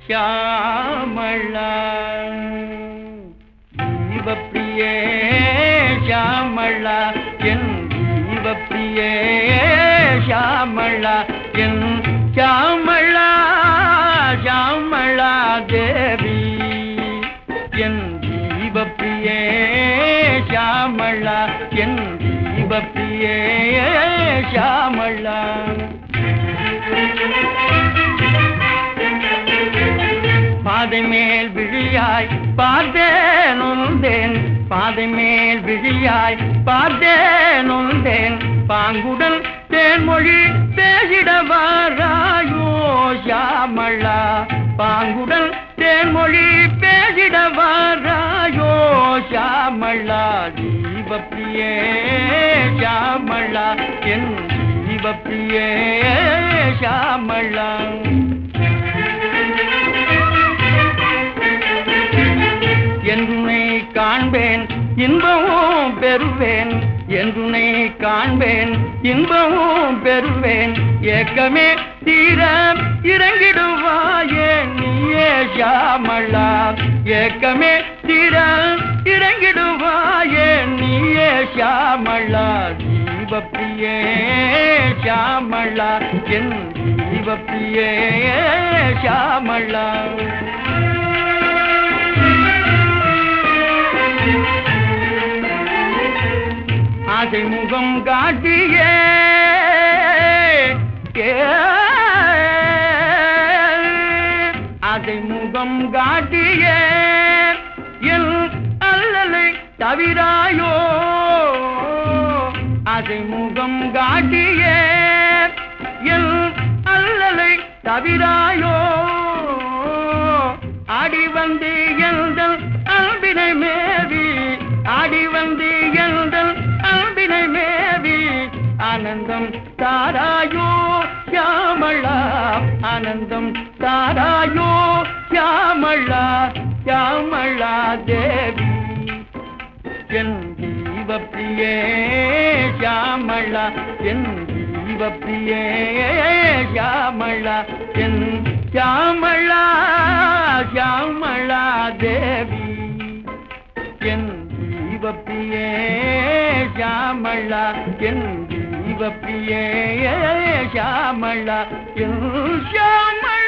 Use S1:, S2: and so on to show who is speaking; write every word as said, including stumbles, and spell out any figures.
S1: श्यामला जीवप्रिये श्यामला एन जीवप्रिये श्यामला एन श्यामला श्यामला देवी एन जीवप्रिये श्यामला एन जीवप्रिये श्यामला பாதை மேல் விழியாய் பார்த்தேன் உந்தேன் பாதை மேல் விழியாய் பார்த்தேன் உந்தேன் பாங்குடன் தேன்மொழி பேசிட வாராயோ ஷியாமளா பாங்குடன் தேன்மொழி பேசிட வாராயோ ஷியாமளா ஜீவப்ரியே ஷியாமளா என் ஜீவப்ரியே ஷியாமளா என்றுனை காண்பேன் இன்பமும் பெறுவேன் என்றுனை காண்பேன் இன்பமும் பெறுவேன் ஏக்கமே தீர இறங்கிடுவாயே நீயே ஷியாமளா ஏக்கமே தீர இறங்கிடுவாயே நீயே ஷியாமளா ஜீவப்ரியே ஷியாமளா என் ஜீவப்ரியே ஷியாமளா ஆசை முகம் காட்டியே ஆசை முகம் காட்டியே என் அல்லலை தவிராயோ ஆசை முகம் காட்டியே என் அல்லலை தவிராயோ ஆடி வந்து எந்தல் அன்பினை மேவி ஆடி வந்து எந்தல் அன்பினை மேவி ஆனந்தம் தாராயோ ஷியாமளா ஆனந்தம் தாராயோ ஷியாமளா ஷியாமளா தேவி என் ஜீவப்ரியே ஷியாமளா என் ஜீவப்ரியே ஷியாமளா என் ஷியாமளா ஷியாமளா தேவி என் ஜீவப்ரியே ஷியாமளா என் ஜீவப்ரியே ஷியாமளா என் ஷியாமளா